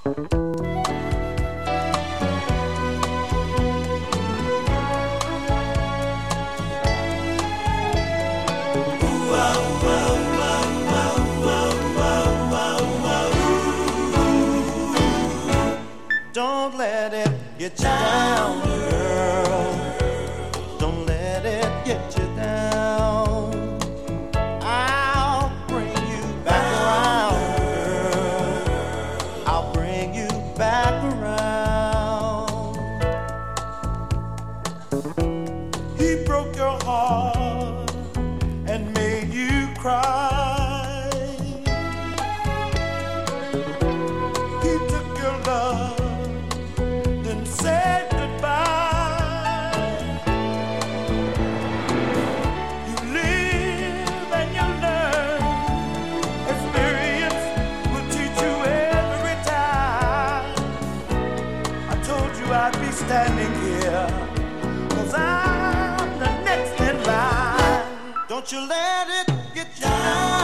Don't let it get you down, girl. Don't let it get you down. I'll bring you back around, girl. I'll bring you back around. He broke your heart and made you cry. He took your love, said goodbye. You live and you learn. Experience will teach you every time. I told you I'd be standing here, 'cause I'm the next in line. Don't you let it get you down.